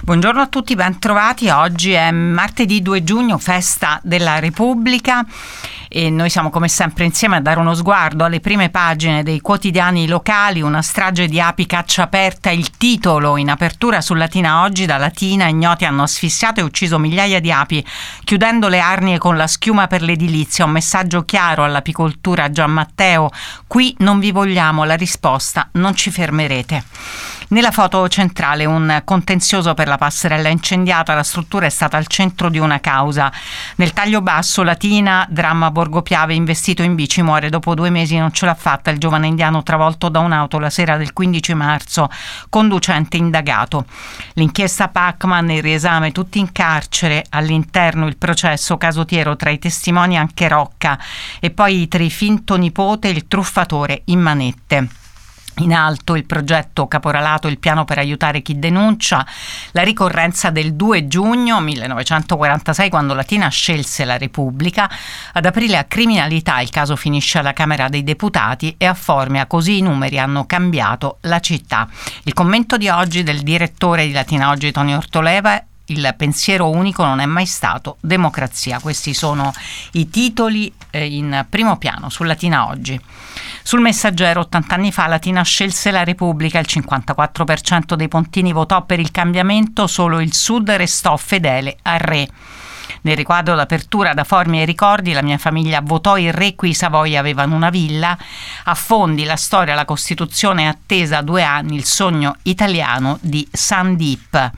Buongiorno a tutti, ben trovati. Oggi è martedì 2 giugno, festa della Repubblica, e noi siamo come sempre insieme a dare uno sguardo alle prime pagine dei quotidiani locali. Una strage di api caccia aperta, il titolo in apertura su Latina Oggi. Da Latina, ignoti hanno asfissiato e ucciso migliaia di api chiudendo le arnie con la schiuma per l'edilizia. Un messaggio chiaro all'apicoltura. Gianmatteo: qui non vi vogliamo, la risposta non ci fermerete. Nella foto centrale un contenzioso per la passerella incendiata. La struttura è stata al centro di una causa. Nel taglio basso, Latina, dramma Borgo Piave, investito in bici, muore dopo 2 mesi, non ce l'ha fatta. Il giovane indiano travolto da un'auto la sera del 15 marzo, conducente indagato. L'inchiesta Pacman, il riesame, tutti in carcere. All'interno il processo, casotiero, tra i testimoni anche Rocca, e poi tra i finto nipote il truffatore in manette. In alto il progetto Caporalato, il piano per aiutare chi denuncia. La ricorrenza del 2 giugno 1946, quando Latina scelse la Repubblica. Ad aprile a criminalità, il caso finisce alla Camera dei Deputati, e a Formia così i numeri hanno cambiato la città. Il commento di oggi del direttore di Latina Oggi, Tony Ortoleva: il pensiero unico non è mai stato democrazia. Questi sono i titoli in primo piano su Latina Oggi. Sul Messaggero: 80 anni fa Latina scelse la Repubblica, il 54% dei pontini votò per il cambiamento, solo il Sud restò fedele al re. Nel riquadro d'apertura da Formia ai ricordi: la mia famiglia votò il re, qui i Savoia avevano una villa. A Fondi: la storia, la Costituzione è attesa 2 anni, il sogno italiano di Sandip.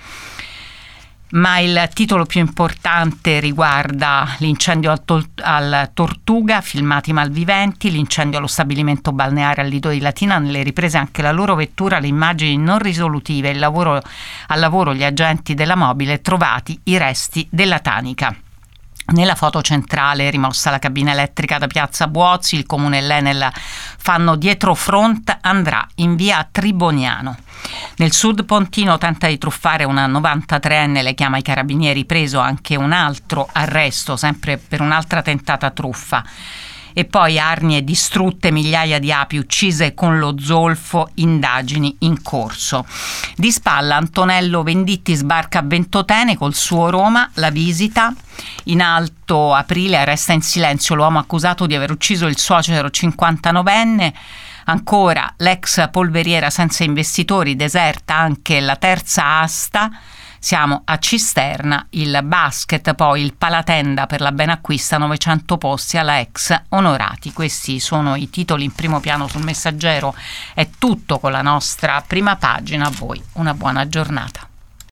Ma il titolo più importante riguarda l'incendio al Tortuga, filmati malviventi, l'incendio allo stabilimento balneare al Lido di Latina, nelle riprese anche la loro vettura, le immagini non risolutive, al lavoro gli agenti della mobile, trovati i resti della tanica. Nella foto centrale, rimossa la cabina elettrica da Piazza Buozzi, il Comune e l'Enel fanno dietro front, andrà in via Triboniano. Nel Sud Pontino tenta di truffare una 93enne, le chiama i carabinieri, preso anche un altro arresto, sempre per un'altra tentata truffa. E poi arnie distrutte, migliaia di api uccise con lo zolfo, indagini in corso. Di spalla Antonello Venditti sbarca a Ventotene col suo Roma, la visita. In alto aprile arresta in silenzio l'uomo accusato di aver ucciso il suocero 59enne. Ancora l'ex polveriera senza investitori, deserta anche la terza asta. Siamo a Cisterna, il basket, poi il Palatenda per la Benacquista, 900 posti alla ex Onorati. Questi sono i titoli in primo piano sul Messaggero. È tutto con la nostra prima pagina. A voi una buona giornata.